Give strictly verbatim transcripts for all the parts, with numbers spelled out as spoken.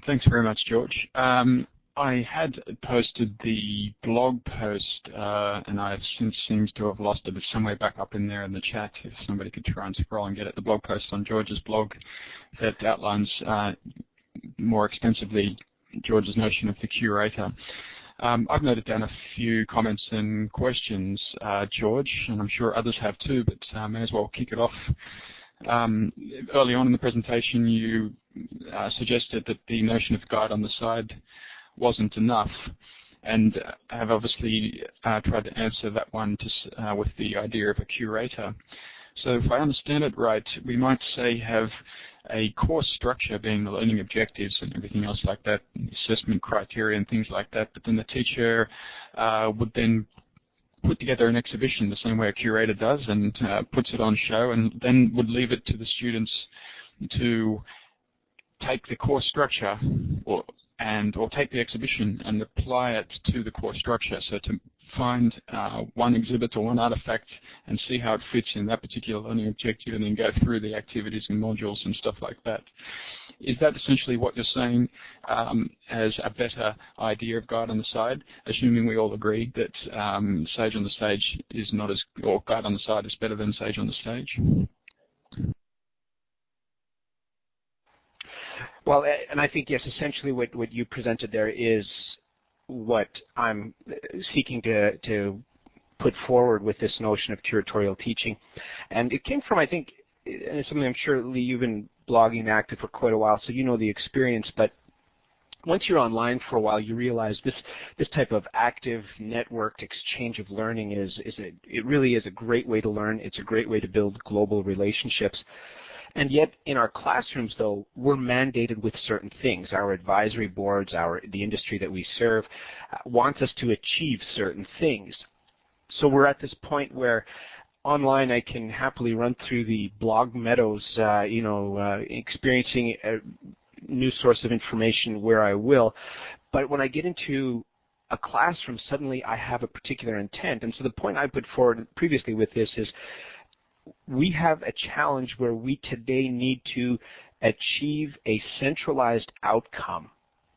Thanks very much, George. Um, I had posted the blog post, uh, and I since seems to have lost it. It's somewhere back up in there in the chat. If somebody could try and scroll and get it, the blog post on George's blog that outlines uh, more extensively George's notion of the curator. Um, I've noted down a few comments and questions, uh, George, and I'm sure others have too, but I uh, may as well kick it off. Um, early on in the presentation, you uh, suggested that the notion of guide on the side wasn't enough, and I have obviously uh, tried to answer that one to, uh, with the idea of a curator. So if I understand it right, we might say have a course structure being the learning objectives and everything else like that, assessment criteria and things like that, but then the teacher uh, would then put together an exhibition the same way a curator does and uh, puts it on show, and then would leave it to the students to take the course structure or and or take the exhibition and apply it to the course structure. So to find uh, one exhibit or one artifact and see how it fits in that particular learning objective, and then go through the activities and modules and stuff like that. Is that essentially what you're saying um, as a better idea of guide on the side, assuming we all agree that um, Sage on the Stage is not as, or guide on the side is better than Sage on the Stage? Well, and I think, yes, essentially what, what you presented there is what I'm seeking to, to put forward with this notion of curatorial teaching. And it came from, I think, and it's something I'm sure, Lee, you've been blogging and active for quite a while, so you know the experience, but once you're online for a while, you realize this this type of active networked exchange of learning is, is a, it really is a great way to learn. It's a great way to build global relationships. And yet, in our classrooms, though, we're mandated with certain things. Our advisory boards, our the industry that we serve, uh, wants us to achieve certain things. So we're at this point where online I can happily run through the blog meadows, uh, you know, uh, experiencing a new source of information where I will. But when I get into a classroom, suddenly I have a particular intent. And so the point I put forward previously with this is, we have a challenge where we today need to achieve a centralized outcome,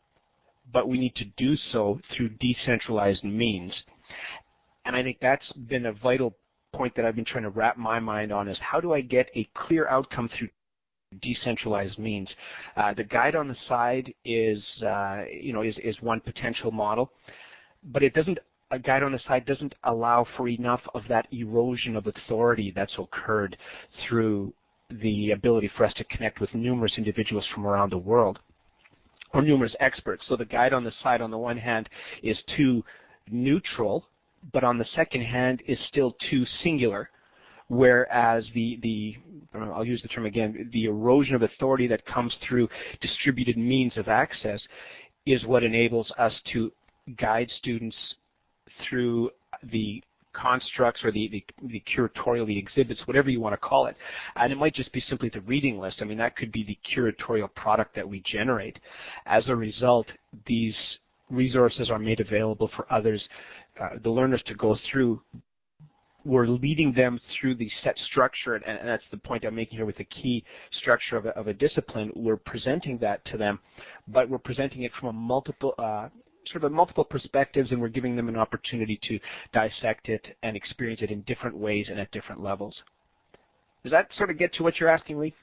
but we need to do so through decentralized means. And I think that's been a vital point that I've been trying to wrap my mind on, is how do I get a clear outcome through decentralized means? Uh, the guide on the side is, uh, you know, is, is one potential model, but it doesn't a guide on the side doesn't allow for enough of that erosion of authority that's occurred through the ability for us to connect with numerous individuals from around the world, or numerous experts. So the guide on the side, on the one hand, is too neutral, but on the second hand is still too singular, whereas the, the I'll use the term again, the erosion of authority that comes through distributed means of access is what enables us to guide students through the constructs or the, the, the curatorial, the exhibits, whatever you want to call it. And it might just be simply the reading list. I mean, that could be the curatorial product that we generate. As a result, these resources are made available for others, uh, the learners, to go through. We're leading them through the set structure, and, and that's the point I'm making here with the key structure of a, of a discipline. We're presenting that to them, but we're presenting it from a multiple uh, sort of multiple perspectives, and we're giving them an opportunity to dissect it and experience it in different ways and at different levels. Does that sort of get to what you're asking, Lee?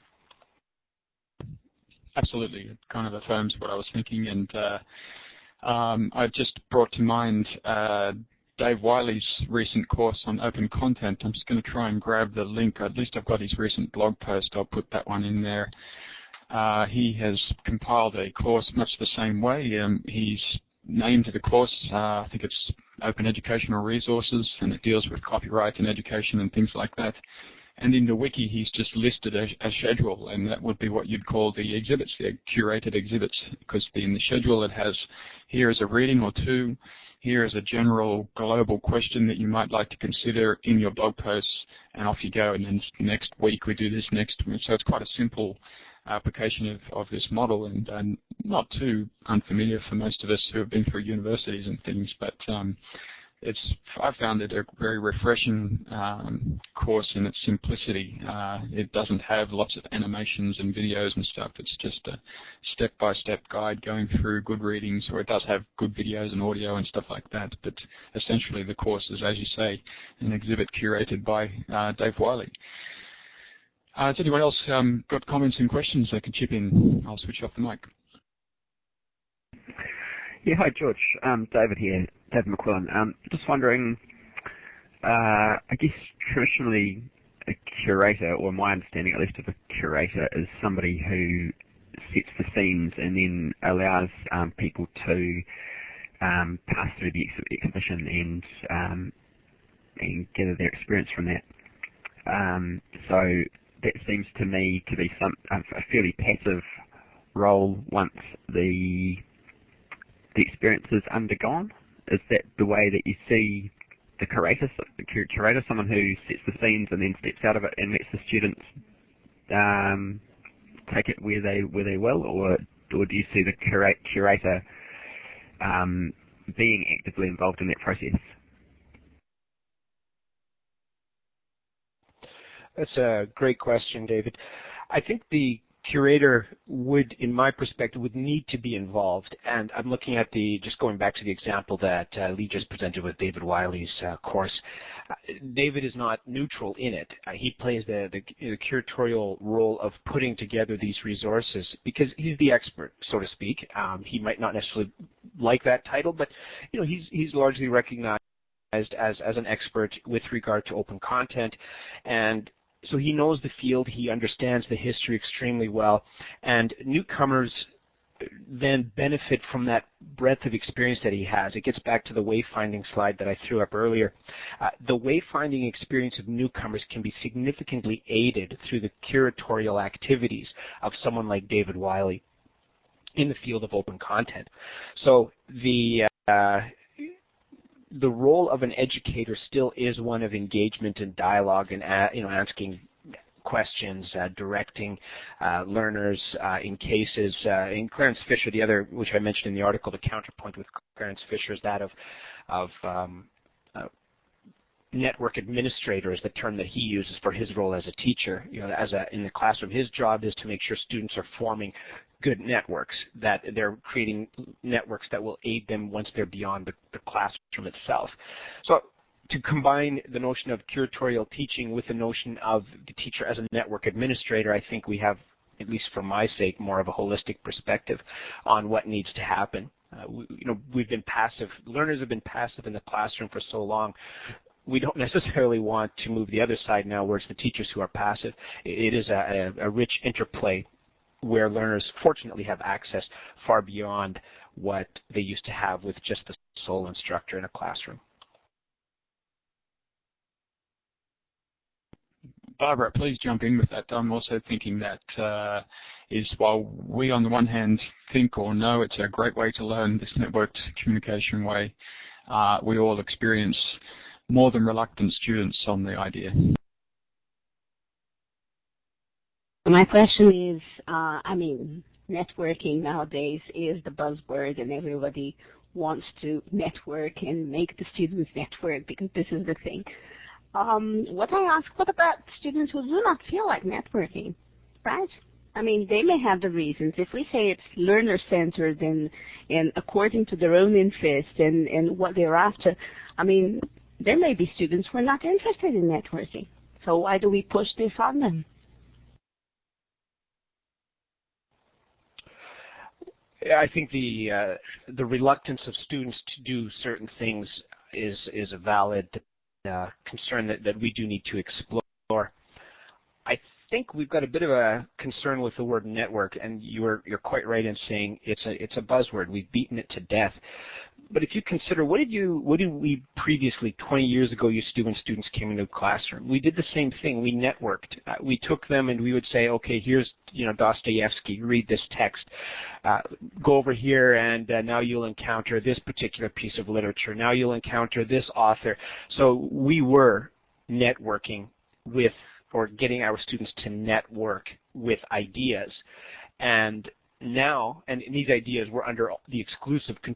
Absolutely. It kind of affirms what I was thinking, and uh, um, I've just brought to mind uh, Dave Wiley's recent course on open content. I'm just going to try and grab the link. At least I've got his recent blog post. I'll put that one in there. Uh, he has compiled a course much the same way. Um, he's named the course, uh, I think it's Open Educational Resources, and it deals with copyright and education and things like that. And in the wiki, he's just listed a, a schedule, and that would be what you'd call the exhibits, the curated exhibits, because in the schedule it has, here is a reading or two, here is a general global question that you might like to consider in your blog posts, and off you go, and then next week we do this next week. So it's quite a simple application of, of this model, and uh, not too unfamiliar for most of us who have been through universities and things, but um, it's I found it a very refreshing um, course in its simplicity. Uh, it doesn't have lots of animations and videos and stuff. It's just a step-by-step guide going through good readings, or it does have good videos and audio and stuff like that. But essentially, the course is, as you say, an exhibit curated by uh, Dave Wiley. Uh, has anyone else um, got comments and questions they can chip in? I'll switch off the mic. Yeah, hi George. Um, David here, David McQuillan. Um, just wondering, uh, I guess traditionally a curator, or my understanding at least of a curator, is somebody who sets the scenes and then allows um, people to um, pass through the ex exhibition and um, and gather their experience from that. Um, so that seems to me to be some a fairly passive role once the the experience is undergone. Is that the way that you see the curator, the curator, someone who sets the scenes and then steps out of it and lets the students um, take it where they where they will, or or do you see the cura curator um, being actively involved in that process? That's a great question, David. I think the curator would, in my perspective, would need to be involved. And I'm looking at the, just going back to the example that uh, Lee just presented with David Wiley's uh, course. Uh, David is not neutral in it. Uh, he plays the, the, the curatorial role of putting together these resources because he's the expert, so to speak. Um, he might not necessarily like that title, but you know, he's, he's largely recognized as, as an expert with regard to open content. And so he knows the field, he understands the history extremely well, and newcomers then benefit from that breadth of experience that he has. It gets back to the wayfinding slide that I threw up earlier. Uh, the wayfinding experience of newcomers can be significantly aided through the curatorial activities of someone like David Wiley in the field of open content. So the uh, the role of an educator still is one of engagement and dialogue and uh, you know, asking questions, uh, directing uh, learners uh, in cases. Uh, in Clarence Fisher, the other, which I mentioned in the article, the counterpoint with Clarence Fisher is that of, of um, uh, network administrator is the term that he uses for his role as a teacher. You know, as a, in the classroom, his job is to make sure students are forming good networks, that they're creating networks that will aid them once they're beyond the, the classroom itself. So to combine the notion of curatorial teaching with the notion of the teacher as a network administrator, I think we have, at least for my sake, more of a holistic perspective on what needs to happen. Uh, we, you know, we've been passive. Learners have been passive in the classroom for so long. We don't necessarily want to move the other side now where it's the teachers who are passive. It is a, a, a rich interplay where learners fortunately have access far beyond what they used to have with just the sole instructor in a classroom. Barbara, please jump in with that. I'm also thinking that uh, is while we on the one hand think or know it's a great way to learn this networked communication way, uh, we all experience more than reluctant students on the idea. My question is, uh, I mean, networking nowadays is the buzzword and everybody wants to network and make the students network because this is the thing. Um, what I ask, what about students who do not feel like networking, right? I mean, they may have the reasons. If we say it's learner-centered and, and according to their own interest and, and what they're after, I mean, there may be students who are not interested in networking. So why do we push this on them? I think the uh, the reluctance of students to do certain things is is a valid uh, concern that, that we do need to explore. I think we've got a bit of a concern with the word network, and you're you're quite right in saying it's a it's a buzzword. We've beaten it to death. But if you consider, what did you, what did we previously, twenty years ago, used to do when students came into the classroom? We did the same thing. We networked. Uh, we took them and we would say, okay, here's, you know, Dostoevsky, read this text. Uh, go over here and uh, now you'll encounter this particular piece of literature. Now you'll encounter this author. So we were networking with, or getting our students to network with ideas. And now, and these ideas were under the exclusive control of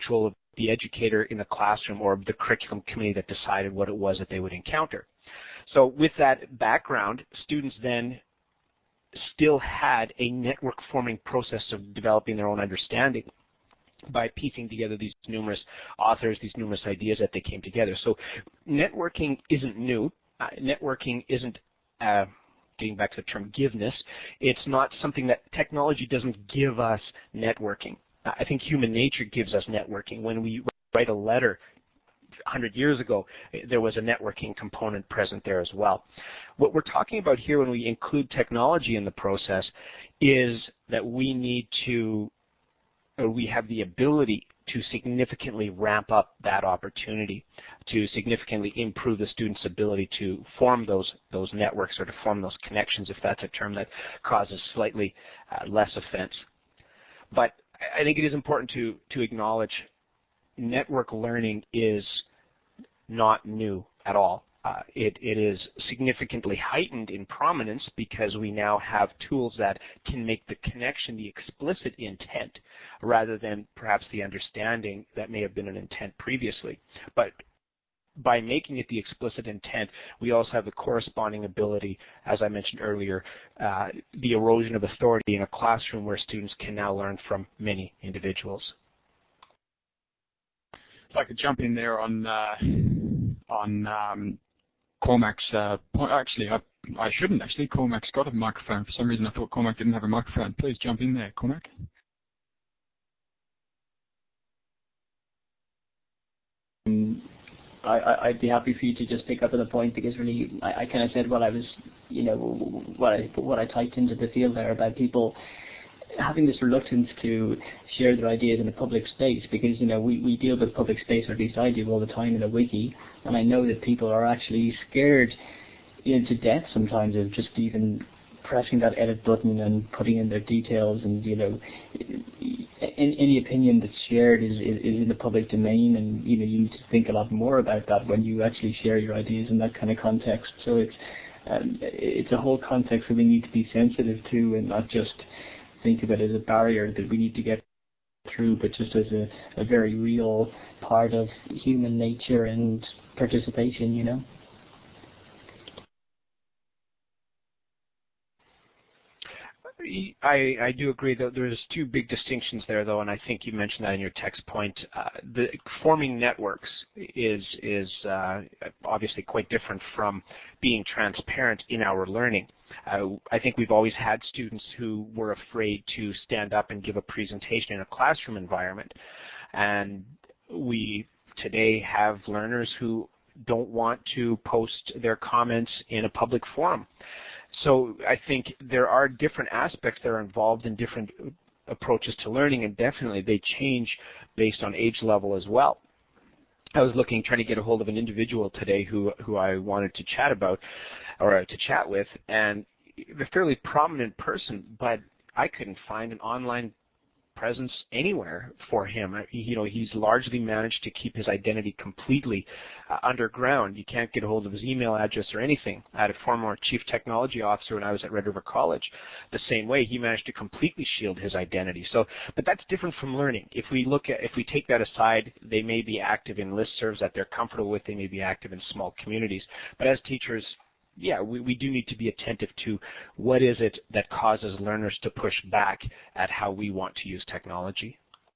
the educator in the classroom or the curriculum committee that decided what it was that they would encounter. So with that background, students then still had a network forming process of developing their own understanding by piecing together these numerous authors, these numerous ideas that they came together. So networking isn't new. Uh, networking isn't, uh, getting back to the term giveness, it's not something that technology doesn't give us networking. Uh, I think human nature gives us networking. When we write a letter one hundred years ago, there was a networking component present there as well. What we're talking about here when we include technology in the process is that we need to, or we have the ability to significantly ramp up that opportunity, to significantly improve the student's ability to form those those networks or to form those connections, if that's a term that causes slightly uh, less offense. But I think it is important to, to acknowledge network learning is not new at all. Uh, it, it is significantly heightened in prominence because we now have tools that can make the connection the explicit intent rather than perhaps the understanding that may have been an intent previously. But by making it the explicit intent, we also have the corresponding ability, as I mentioned earlier, uh, the erosion of authority in a classroom where students can now learn from many individuals. If I could jump in there on uh, on um, Cormac's uh, point. Actually, I, I shouldn't actually. Cormac's got a microphone. For some reason, I thought Cormac didn't have a microphone. Please jump in there, Cormac. Um, I, I, I'd be happy for you to just pick up on the point because really, I, I kind of said what I was, you know, what I what I typed into the field there about people having this reluctance to share their ideas in a public space because, you know, we, we deal with public space, or at least I do all the time in a wiki, and I know that people are actually scared, you know, to death sometimes of just even pressing that edit button and putting in their details, and, you know, any, any opinion that's shared is, is, is in the public domain, and, you know, you need to think a lot more about that when you actually share your ideas in that kind of context. So it's, um, it's a whole context that we need to be sensitive to and not just think of it as a barrier that we need to get through, but just as a, a very real part of human nature and participation, you know. I, I do agree that there's two big distinctions there, though, and I think you mentioned that in your text point. Uh, the forming networks is is uh, obviously quite different from being transparent in our learning. Uh, I think we've always had students who were afraid to stand up and give a presentation in a classroom environment, and we today have learners who don't want to post their comments in a public forum. So I think there are different aspects that are involved in different approaches to learning, and definitely they change based on age level as well. I was looking, trying to get a hold of an individual today who who I wanted to chat about, or to chat with, and a fairly prominent person, but I couldn't find an online presence anywhere for him. You know, he's largely managed to keep his identity completely uh, underground. You can't get a hold of his email address or anything. I had a former chief technology officer when I was at Red River College. The same way, he managed to completely shield his identity. So, but that's different from learning. If we look at, if we take that aside, they may be active in listservs that they're comfortable with. They may be active in small communities. But as teachers, yeah, we, we do need to be attentive to what is it that causes learners to push back at how we want to use technology.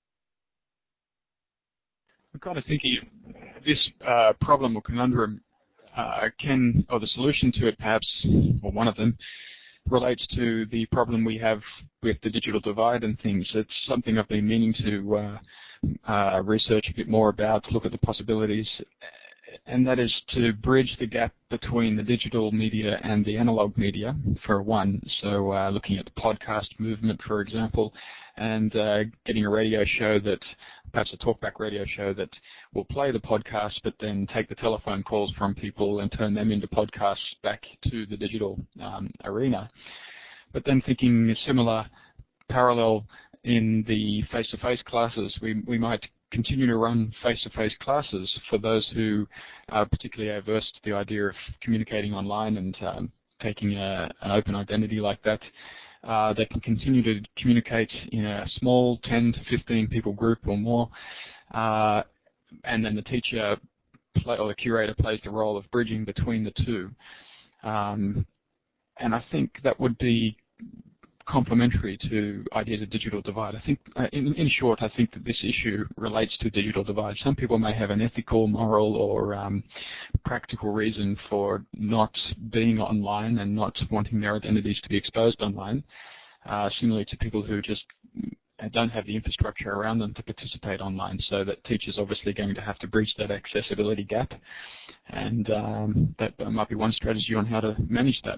I'm kind of thinking this uh, problem or conundrum uh, can, or the solution to it perhaps, or one of them, relates to the problem we have with the digital divide and things. It's something I've been meaning to uh, uh, research a bit more about, look at the possibilities, and that is to bridge the gap between the digital media and the analog media, for one. So uh, looking at the podcast movement, for example, and uh, getting a radio show that, perhaps a talkback radio show that will play the podcast but then take the telephone calls from people and turn them into podcasts back to the digital um, arena. But then thinking a similar parallel in the face-to-face classes, we, we might continue to run face-to-face classes for those who are particularly averse to the idea of communicating online and um, taking a, an open identity like that. Uh, they can continue to communicate in a small ten to fifteen people group or more, uh, and then the teacher play, or the curator plays the role of bridging between the two. Um, and I think that would be complementary to ideas of digital divide. I think, uh, in, in short, I think that this issue relates to digital divide. Some people may have an ethical, moral, or um, practical reason for not being online and not wanting their identities to be exposed online, uh, similarly to people who just don't have the infrastructure around them to participate online. So that teachers obviously going to have to breach that accessibility gap, and um, that might be one strategy on how to manage that.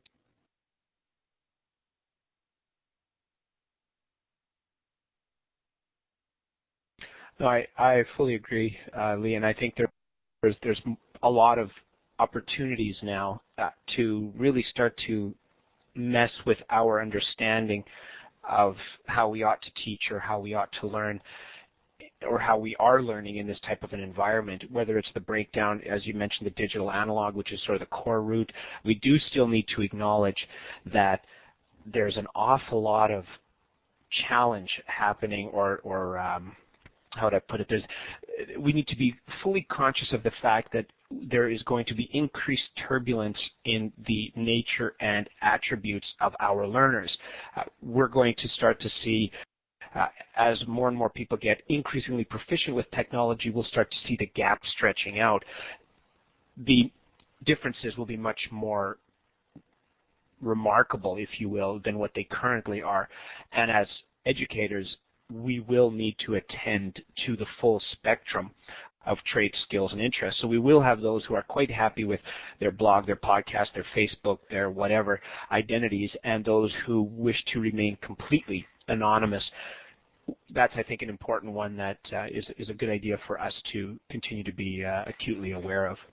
No, I, I fully agree, uh, Lee, and I think there, there's there's a lot of opportunities now uh, to really start to mess with our understanding of how we ought to teach or how we ought to learn or how we are learning in this type of an environment, whether it's the breakdown, as you mentioned, the digital analog, which is sort of the core root. We do still need to acknowledge that there's an awful lot of challenge happening or, or um, how would I put it? There's, we need to be fully conscious of the fact that there is going to be increased turbulence in the nature and attributes of our learners. Uh, we're going to start to see, uh, as more and more people get increasingly proficient with technology, we'll start to see the gap stretching out. The differences will be much more remarkable, if you will, than what they currently are. And as educators, we will need to attend to the full spectrum of traits, skills, and interests. So we will have those who are quite happy with their blog, their podcast, their Facebook, their whatever identities, and those who wish to remain completely anonymous. That's, I think, an important one that uh, is, is a good idea for us to continue to be uh, acutely aware of.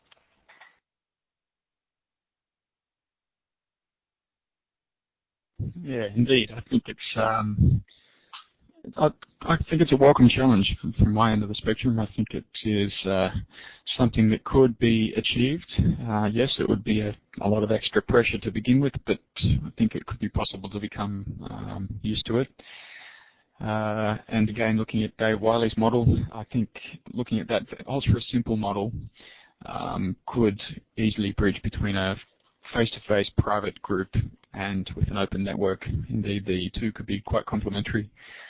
Yeah, indeed. I think it's um, I, I think it's a welcome challenge from, from my end of the spectrum. I think it is uh, something that could be achieved. Uh, yes, it would be a, a lot of extra pressure to begin with, but I think it could be possible to become um, used to it. Uh, and again, looking at Dave Wiley's model, I think looking at that ultra simple model um, could easily bridge between a face-to-face private group and with an open network. Indeed, the two could be quite complementary.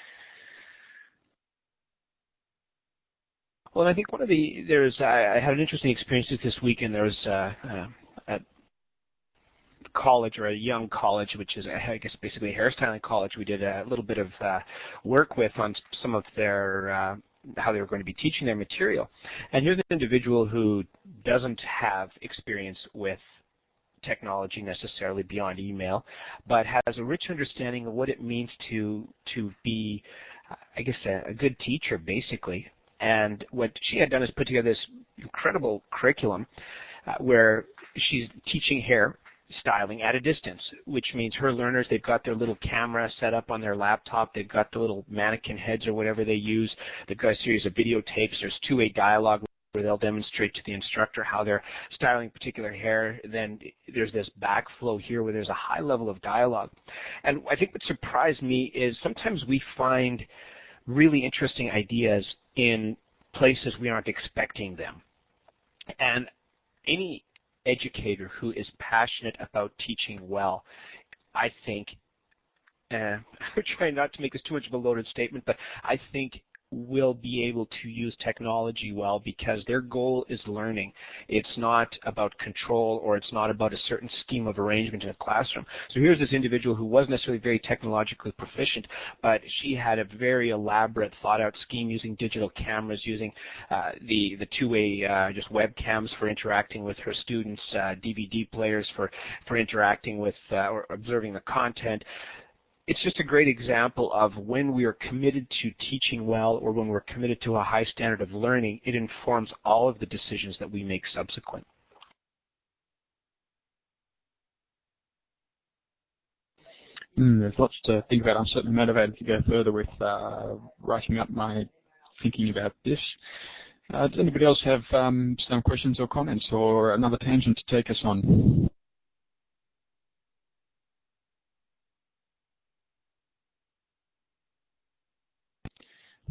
Well, I think one of the, there's, I, I had an interesting experience this weekend. There was uh, uh, a college or a young college, which is, I guess, basically a hairstyling college. We did a little bit of uh, work with on some of their, uh, how they were going to be teaching their material. And here's an individual who doesn't have experience with technology necessarily beyond email, but has a rich understanding of what it means to to be, I guess, a, a good teacher, basically. And what she had done is put together this incredible curriculum uh, where she's teaching hair styling at a distance, which means her learners, they've got their little camera set up on their laptop, they've got the little mannequin heads or whatever they use, they've got a series of videotapes, there's two-way dialogue where they'll demonstrate to the instructor how they're styling particular hair. Then there's this backflow here where there's a high level of dialogue. And I think what surprised me is sometimes we find really interesting ideas in places we aren't expecting them. And any educator who is passionate about teaching well, I think, uh, I'm trying not to make this too much of a loaded statement, but I think will be able to use technology well because their goal is learning. It's not about control or it's not about a certain scheme of arrangement in a classroom. So here's this individual who wasn't necessarily very technologically proficient, but she had a very elaborate, thought-out scheme using digital cameras, using uh, the, the two-way uh, just webcams for interacting with her students, uh, D V D players for, for interacting with uh, or observing the content. It's just a great example of when we are committed to teaching well or when we're committed to a high standard of learning, it informs all of the decisions that we make subsequent. Mm, there's lots to think about. I'm certainly motivated to go further with uh, writing up my thinking about this. Uh, does anybody else have um, some questions or comments or another tangent to take us on?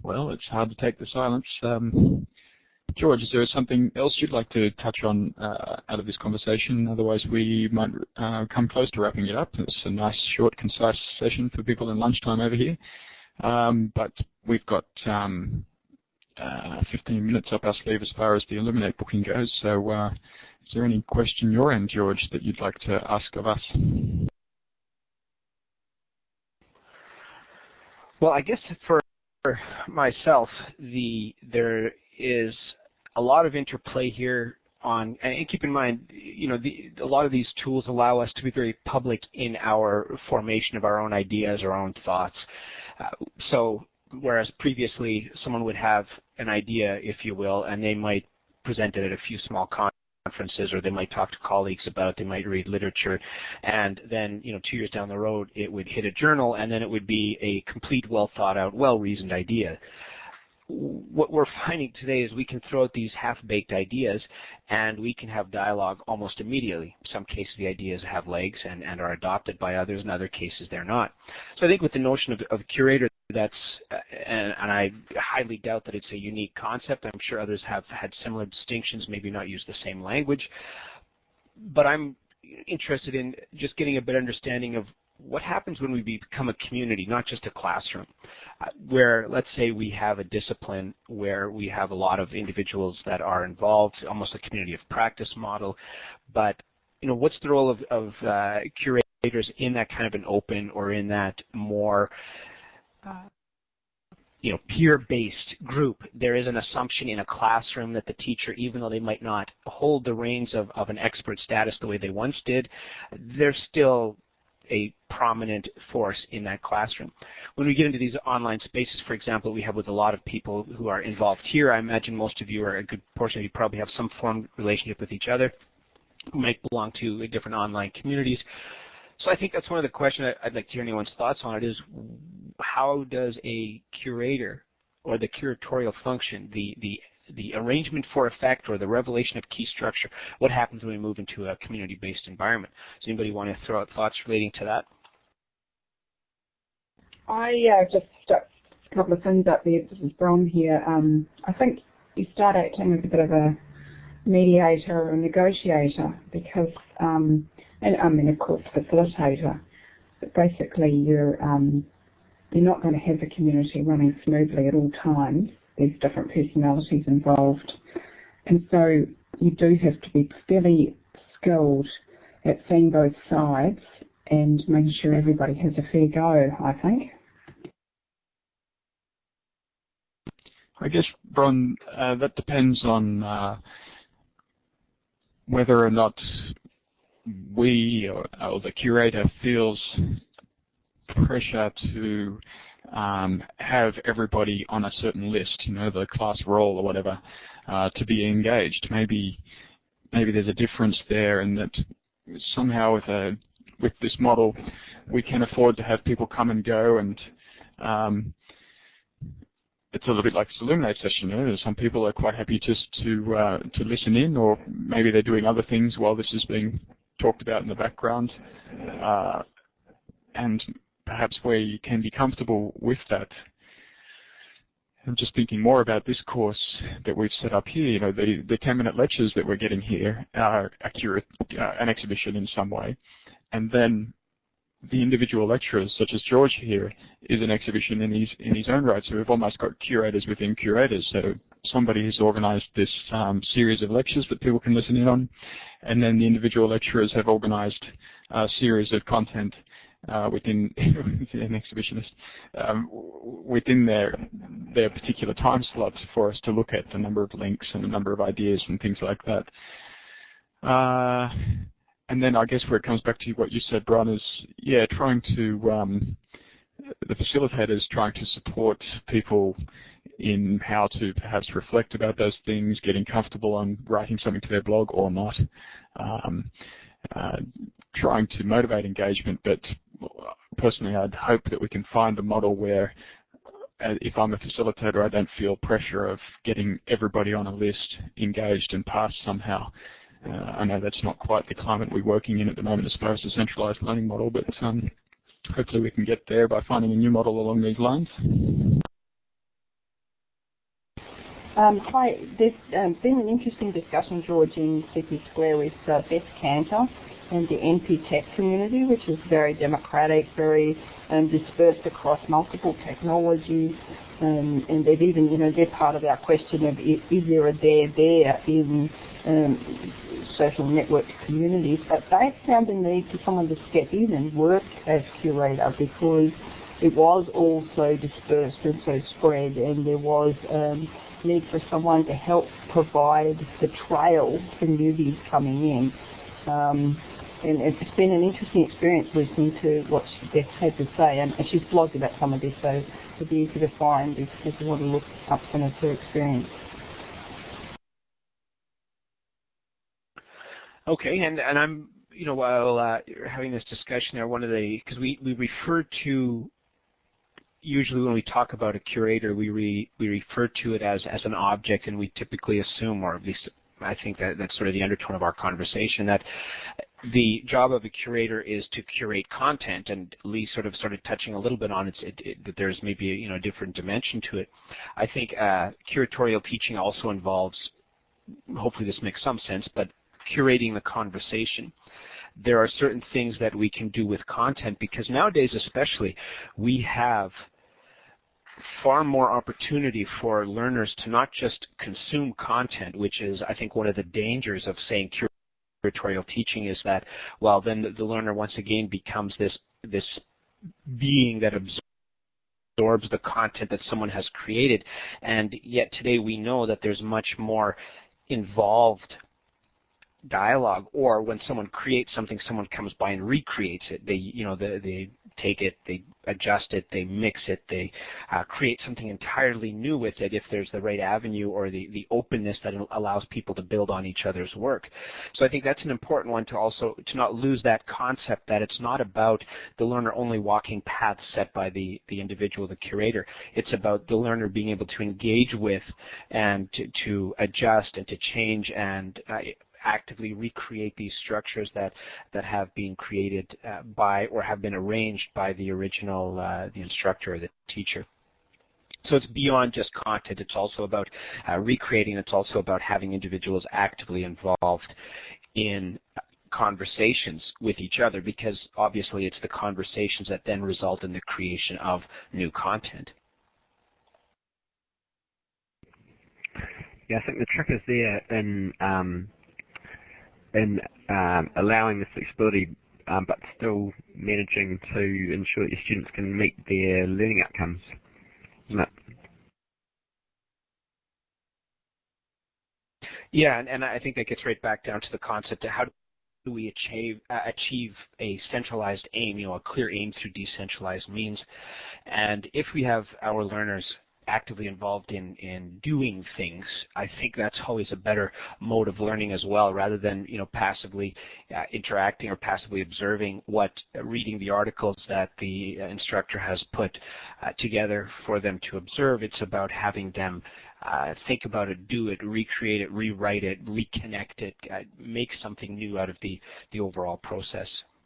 Well, it's hard to take the silence. Um, George, is there something else you'd like to touch on uh, out of this conversation? Otherwise, we might uh, come close to wrapping it up. It's a nice, short, concise session for people in lunchtime over here. Um, but we've got um, uh, fifteen minutes up our sleeve as far as the Illuminate booking goes. So uh, is there any question your end, George, that you'd like to ask of us? Well, I guess for myself, the there is a lot of interplay here on, and keep in mind, you know, the, a lot of these tools allow us to be very public in our formation of our own ideas, our own thoughts. Uh, so whereas previously someone would have an idea, if you will, and they might present it at a few small conferences, or they might talk to colleagues about it, they might read literature, and then, you know, two years down the road it would hit a journal, and then it would be a complete, well thought out, well reasoned idea. What we're finding today is we can throw out these half-baked ideas and we can have dialogue almost immediately. In some cases the ideas have legs and, and are adopted by others. In other cases they're not. So I think with the notion of, of curator, that's, uh, and, and I highly doubt that it's a unique concept. I'm sure others have had similar distinctions, maybe not use the same language. But I'm interested in just getting a better understanding of what happens when we become a community, not just a classroom, uh, where let's say we have a discipline where we have a lot of individuals that are involved, almost a community of practice model, but you know, what's the role of, of uh, curators in that kind of an open or in that more uh, you know, peer-based group? There is an assumption in a classroom that the teacher, even though they might not hold the reins of, of an expert status the way they once did, they're still a prominent force in that classroom. When we get into these online spaces, for example, we have with a lot of people who are involved here, I imagine most of you, or a good portion of you, probably have some form of relationship with each other, who might belong to different online communities. So I think that's one of the questions I'd like to hear anyone's thoughts on it is, how does a curator or the curatorial function, the, the the arrangement for effect or the revelation of key structure, what happens when we move into a community-based environment? Does anybody want to throw out thoughts relating to that? I uh, just stuck a couple of things up there. This is Bron here. Um, I think you start acting as a bit of a mediator or a negotiator because, um, and I mean, of course, facilitator, but basically you're, um, you're not going to have the community running smoothly at all times. There's different personalities involved. And so you do have to be fairly skilled at seeing both sides and making sure everybody has a fair go, I think. I guess, Bron, uh, that depends on uh, whether or not we or, or the curator feels pressure to Um, have everybody on a certain list, you know, the class roll or whatever, uh, to be engaged. Maybe, maybe there's a difference there, in that somehow with a with this model, we can afford to have people come and go, and um, it's a little bit like this Illuminate session. You know, some people are quite happy just to uh, to listen in, or maybe they're doing other things while this is being talked about in the background, uh, and perhaps we can be comfortable with that. I'm just thinking more about this course that we've set up here. You know, the, the ten-minute lectures that we're getting here are accurate, uh, an exhibition in some way. And then the individual lecturers, such as George here, is an exhibition in his, in his own right. So we've almost got curators within curators. So somebody has organized this um, series of lectures that people can listen in on. And then the individual lecturers have organized a series of content Uh, within an exhibitionist, um, within their their particular time slots for us to look at the number of links and the number of ideas and things like that. Uh, and then I guess where it comes back to what you said, Bron, is yeah, trying to um, the facilitators trying to support people in how to perhaps reflect about those things, getting comfortable on writing something to their blog or not. Um, uh, trying to motivate engagement, but personally I'd hope that we can find a model where uh, if I'm a facilitator, I don't feel pressure of getting everybody on a list engaged and passed somehow. Uh, I know that's not quite the climate we're working in at the moment as far as the centralized learning model, but um, hopefully we can get there by finding a new model along these lines. Um, hi, there's um, been an interesting discussion, George, in C P Square with uh, Beth Cantor and the N P Tech community, which is very democratic, very um, dispersed across multiple technologies, um, and they've even, you know, they're part of our question of is, is there a there there in um, social network communities, but they found the need for someone to step in and work as curator because it was all so dispersed and so spread, and there was um, need for someone to help provide the trail for newbies coming in. Um, and it's been an interesting experience listening to what Beth had to say, and, and she's blogged about some of this, so it'll be easy to find if, if you want to look up some of her experience. Okay, and, and I'm, you know, while uh, you're having this discussion there, one of the, because we, we refer to, usually when we talk about a curator, we re, we refer to it as, as an object, and we typically assume, or at least I think that that's sort of the undertone of our conversation, that the job of a curator is to curate content, and Lee sort of started touching a little bit on it, it, it that there's maybe a, you know, a different dimension to it. I think uh, curatorial teaching also involves, hopefully this makes some sense, but curating the conversation. There are certain things that we can do with content because nowadays especially we have far more opportunity for learners to not just consume content, which is I think one of the dangers of saying curatorial teaching is that, well, then the, the learner once again becomes this this being that absorbs the content that someone has created, and yet today we know that there's much more involved dialogue, or when someone creates something, someone comes by and recreates it. They, you know, they, they take it, they adjust it, they mix it, they uh, create something entirely new with it if there's the right avenue or the, the openness that allows people to build on each other's work. So I think that's an important one to also, to not lose that concept that it's not about the learner only walking paths set by the, the individual, the curator. It's about the learner being able to engage with and to, to adjust and to change and uh, actively recreate these structures that that have been created uh, by or have been arranged by the original uh, the instructor or the teacher. So it's beyond just content. It's also about uh, recreating. It's also about having individuals actively involved in conversations with each other, because obviously it's the conversations that then result in the creation of new content. Yeah, I think the trick is there in um, in um, allowing the flexibility, um, but still managing to ensure that your students can meet their learning outcomes, isn't it? Yeah, and, and I think that gets right back down to the concept of how do we achieve, uh, achieve a centralized aim, you know, a clear aim through decentralized means. And if we have our learners actively involved in, in doing things, I think that's always a better mode of learning as well, rather than, you know, passively uh, interacting or passively observing what, uh, reading the articles that the uh, instructor has put uh, together for them to observe. It's about having them uh, think about it, do it, recreate it, rewrite it, reconnect it, uh, make something new out of the, the overall process.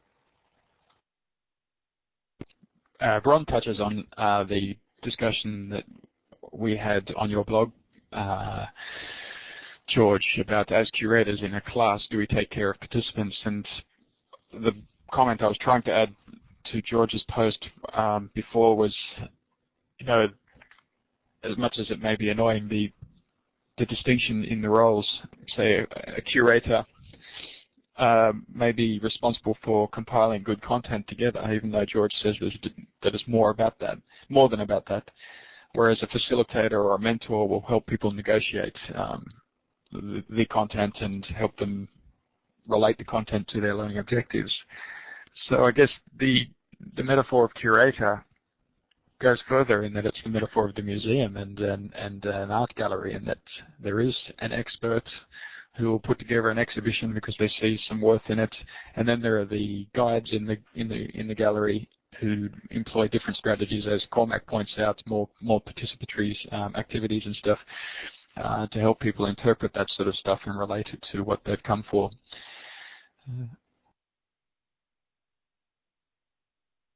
Uh, Ron touches on uh, the discussion that we had on your blog, uh, George, about as curators in a class, do we take care of participants? And the comment I was trying to add to George's post um, before was, you know, as much as it may be annoying, the the distinction in the roles. Say a, a curator uh, may be responsible for compiling good content together, even though George says that it's more about that, more than about that. Whereas a facilitator or a mentor will help people negotiate um, the, the content and help them relate the content to their learning objectives. So I guess the the metaphor of curator goes further in that it's the metaphor of the museum and and, and an art gallery, and that there is an expert who will put together an exhibition because they see some worth in it, and then there are the guides in the in the in the gallery who employ different strategies, as Cormac points out, more more participatory um, activities and stuff uh, to help people interpret that sort of stuff and relate it to what they've come for. Uh,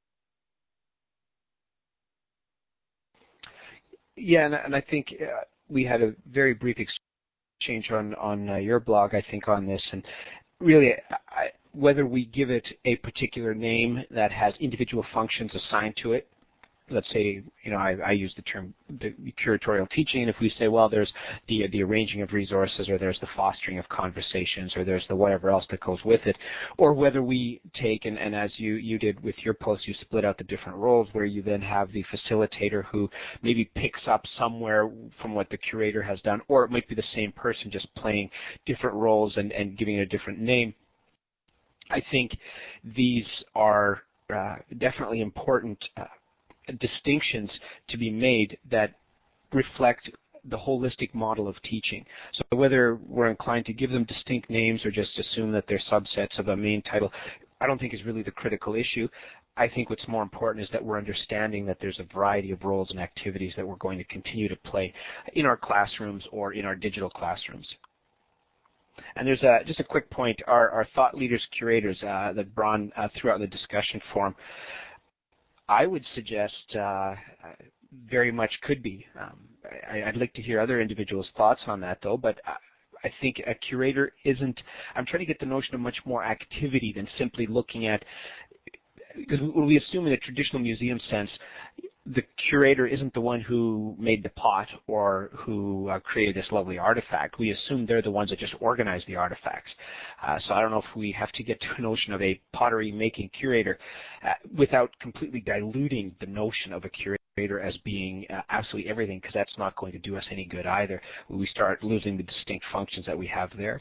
Yeah, and, and I think uh, we had a very brief exchange on, on uh, your blog, I think, on this, and really, I, whether we give it a particular name that has individual functions assigned to it, let's say, you know, I, I use the term the curatorial teaching, and if we say, well, there's the the arranging of resources, or there's the fostering of conversations, or there's the whatever else that goes with it, or whether we take, and, and as you, you did with your post, you split out the different roles, where you then have the facilitator who maybe picks up somewhere from what the curator has done, or it might be the same person just playing different roles and, and giving it a different name. I think these are uh, definitely important uh, distinctions to be made that reflect the holistic model of teaching. So whether we're inclined to give them distinct names or just assume that they're subsets of a main title, I don't think is really the critical issue. I think what's more important is that we're understanding that there's a variety of roles and activities that we're going to continue to play in our classrooms or in our digital classrooms. And there's a, just a quick point, our, our thought leaders curators uh, that Bron uh, threw out in the discussion forum, I would suggest uh, very much could be. Um, I, I'd like to hear other individuals' thoughts on that, though, but I think a curator isn't, I'm trying to get the notion of much more activity than simply looking at, because we assume in a traditional museum sense, the curator isn't the one who made the pot or who uh, created this lovely artifact. We assume they're the ones that just organize the artifacts. Uh, so I don't know if we have to get to a notion of a pottery-making curator uh, without completely diluting the notion of a curator as being uh, absolutely everything, because that's not going to do us any good either. We start losing the distinct functions that we have there.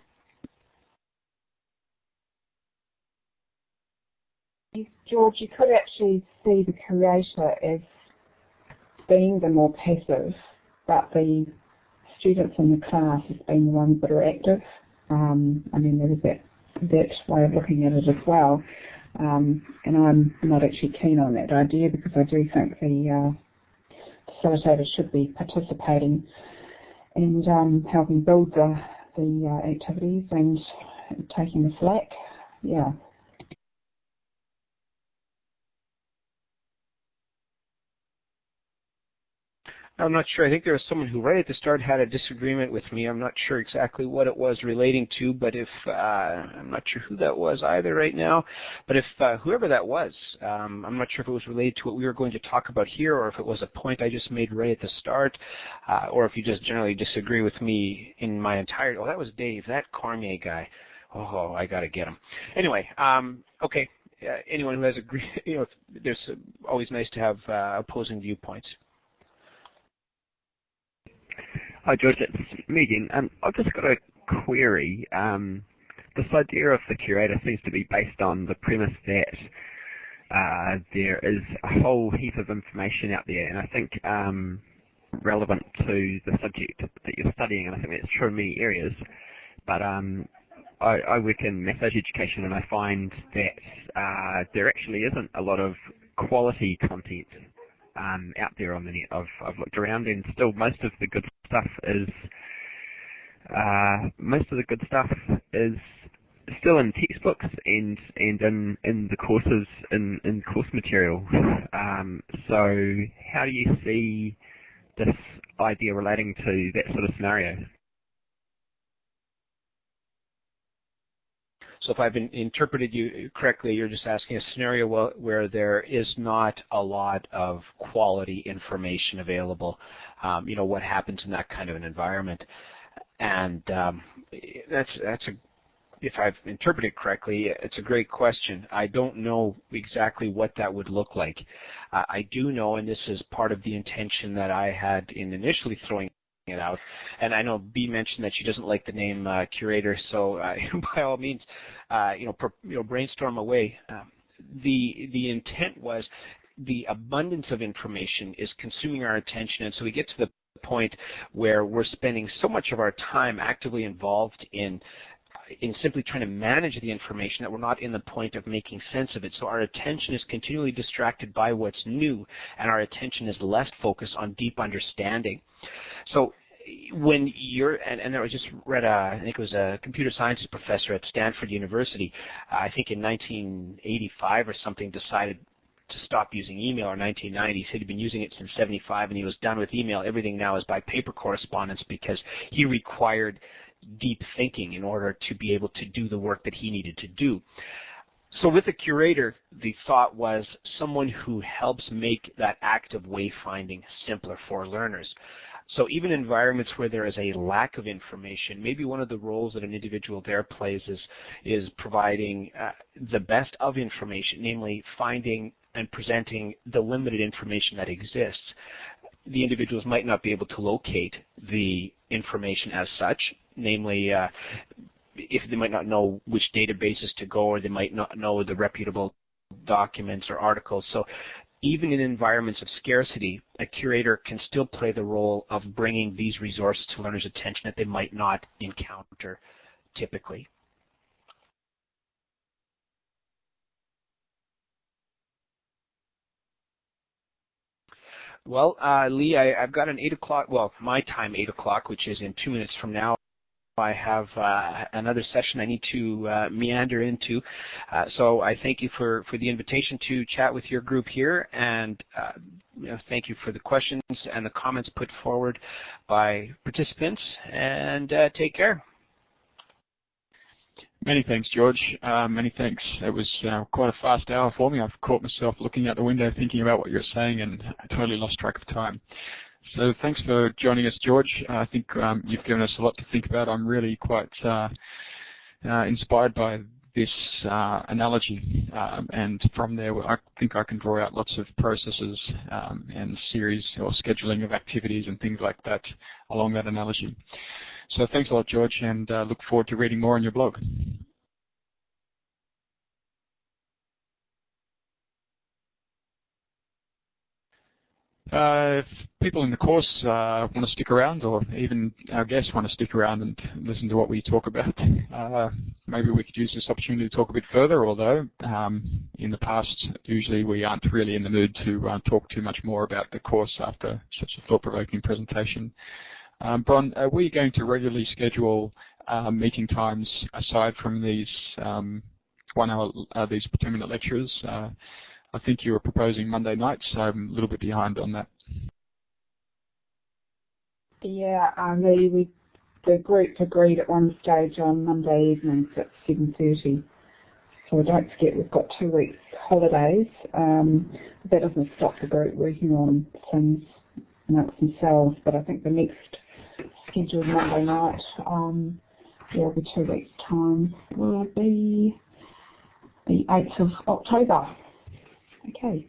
George, you could actually see the curator as being the more passive, but the students in the class as being the ones that are active. Um, I mean, there is that, that way of looking at it as well. Um, and I'm not actually keen on that idea, because I do think the uh, facilitator should be participating and um, helping build the, the uh, activities and taking the slack. Yeah. I'm not sure. I think there was someone who right at the start had a disagreement with me. I'm not sure exactly what it was relating to, but if uh, I'm not sure who that was either right now. But if uh, whoever that was, um, I'm not sure if it was related to what we were going to talk about here, or if it was a point I just made right at the start, uh, or if you just generally disagree with me in my entirety. Oh, that was Dave, that Cormier guy. Oh, I got to get him. Anyway, um, okay. Uh, anyone who has agreed, you know, there's uh, always nice to have uh, opposing viewpoints. Hi George, it's me again. Um, I've just got a query. Um, this idea of the curator seems to be based on the premise that uh, there is a whole heap of information out there, and I think um, relevant to the subject that you're studying, and I think that's true in many areas. But um, I, I work in maths education, and I find that uh, there actually isn't a lot of quality content Um, out there on the net. I've, I've looked around, and still most of the good stuff is uh, most of the good stuff is still in textbooks and and in in the courses in in course material. Um, so how do you see this idea relating to that sort of scenario? So if I've been interpreted you correctly, you're just asking a scenario where there is not a lot of quality information available. Um, you know, what happens in that kind of an environment? And um, that's that's a, if I've interpreted correctly, it's a great question. I don't know exactly what that would look like. Uh, I do know, and this is part of the intention that I had in initially throwing it out. And I know Bea mentioned that she doesn't like the name uh, curator, so uh, by all means, uh, you know, per, you know, brainstorm away. Um, the the intent was the abundance of information is consuming our attention, and so we get to the point where we're spending so much of our time actively involved in in simply trying to manage the information that we're not in the point of making sense of it. So our attention is continually distracted by what's new, and our attention is less focused on deep understanding. So when you're, and, and I just read, a, I think it was a computer sciences professor at Stanford University, uh, I think in nineteen eighty-five or something, decided to stop using email in nineteen ninety. He said he'd been using it since seventy-five, and he was done with email. Everything now is by paper correspondence because he required deep thinking in order to be able to do the work that he needed to do. So with a curator, the thought was someone who helps make that act of wayfinding simpler for learners. So even in environments where there is a lack of information, maybe one of the roles that an individual there plays is, is providing uh, the best of information, namely finding and presenting the limited information that exists. The individuals might not be able to locate the information as such, namely uh, if they might not know which databases to go, or they might not know the reputable documents or articles. So even in environments of scarcity, a curator can still play the role of bringing these resources to learners' attention that they might not encounter typically. Well, uh, Lee, I, I've got an eight o'clock, well, my time eight o'clock, which is in two minutes from now. I have uh, another session I need to uh, meander into. Uh, so I thank you for, for the invitation to chat with your group here, and uh, you know, thank you for the questions and the comments put forward by participants, and uh, take care. Many thanks, George. Uh, many thanks. It was uh, quite a fast hour for me. I've caught myself looking out the window thinking about what you're saying, and I totally lost track of time. So thanks for joining us, George. I think um, you've given us a lot to think about. I'm really quite uh, uh, inspired by this uh, analogy, um, and from there I think I can draw out lots of processes um, and series or scheduling of activities and things like that along that analogy. So thanks a lot, George, and uh, look forward to reading more on your blog. Uh, if people in the course uh, want to stick around, or even our guests want to stick around and listen to what we talk about, uh, maybe we could use this opportunity to talk a bit further, although um, in the past usually we aren't really in the mood to uh, talk too much more about the course after such a thought-provoking presentation. Um, Bron, are we going to regularly schedule uh, meeting times aside from these um, one-hour, uh, these ten-minute lectures? Uh, I think you were proposing Monday nights, so I'm a little bit behind on that. Yeah, um, the, we, the group agreed at one stage on Monday evenings at seven thirty. So don't forget we've got two weeks holidays. Um, that doesn't stop the group working on things amongst themselves, but I think the next scheduled Monday night, um, yeah, will be two weeks' time, will be the eighth of October. Okay.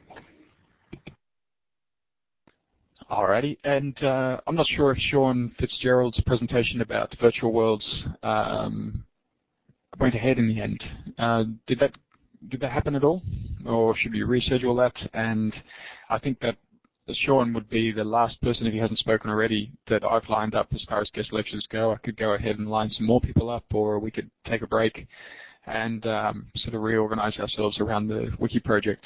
Alrighty, and uh, I'm not sure if Sean Fitzgerald's presentation about virtual worlds um, went ahead in the end. Uh, did that did that happen at all, or should we reschedule that? And I think that Sean would be the last person, if he hasn't spoken already, that I've lined up as far as guest lectures go. I could go ahead and line some more people up, or we could take a break and um, sort of reorganize ourselves around the Wiki project.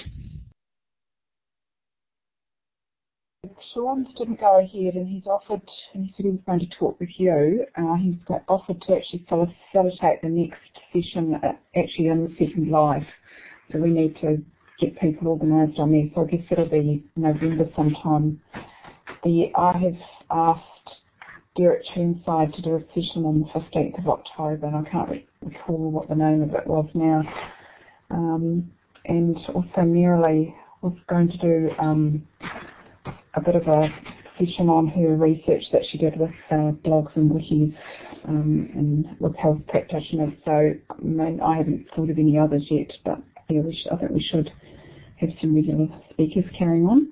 Sean's didn't go ahead, and he's offered, and he said he was going to talk with you. Uh, he's got offered to actually facilitate the next session, uh, actually in the second live. So we need to get people organised on there. So I guess it'll be November sometime. The, I have asked Derek Churnside to do a session on the fifteenth of October, and I can't re recall what the name of it was now. Um, and also Marilee was going to do um, a bit of a session on her research that she did with uh, blogs and wikis um, and with health practitioners. So I mean, I haven't thought of any others yet, but yeah, we should, I think we should have some regular speakers carrying on.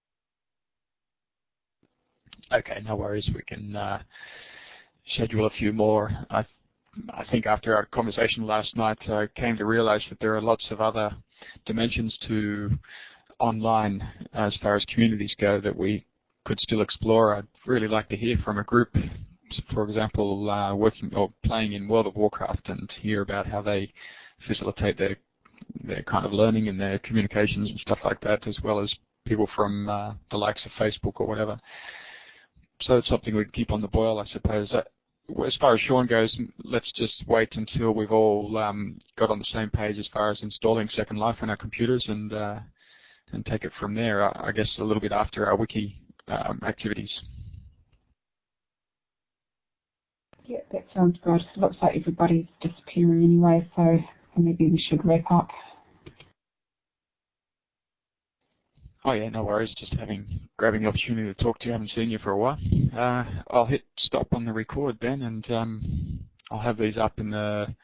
Okay, no worries. We can uh, schedule a few more. I, I think after our conversation last night, I came to realize that there are lots of other dimensions to online as far as communities go that we could still explore. I'd really like to hear from a group, for example, uh, working or playing in World of Warcraft, and hear about how they facilitate their their kind of learning and their communications and stuff like that, as well as people from uh, the likes of Facebook or whatever. So it's something we'd keep on the boil, I suppose. Uh, as far as Sean goes, let's just wait until we've all um, got on the same page as far as installing Second Life on our computers, and uh, and take it from there, I guess a little bit after our wiki um, activities. Yeah, that sounds good. It looks like everybody's disappearing anyway, so maybe we should wrap up. Oh yeah, no worries. Just having grabbing the opportunity to talk to you. I haven't seen you for a while. Uh, I'll hit stop on the record then, and um, I'll have these up in the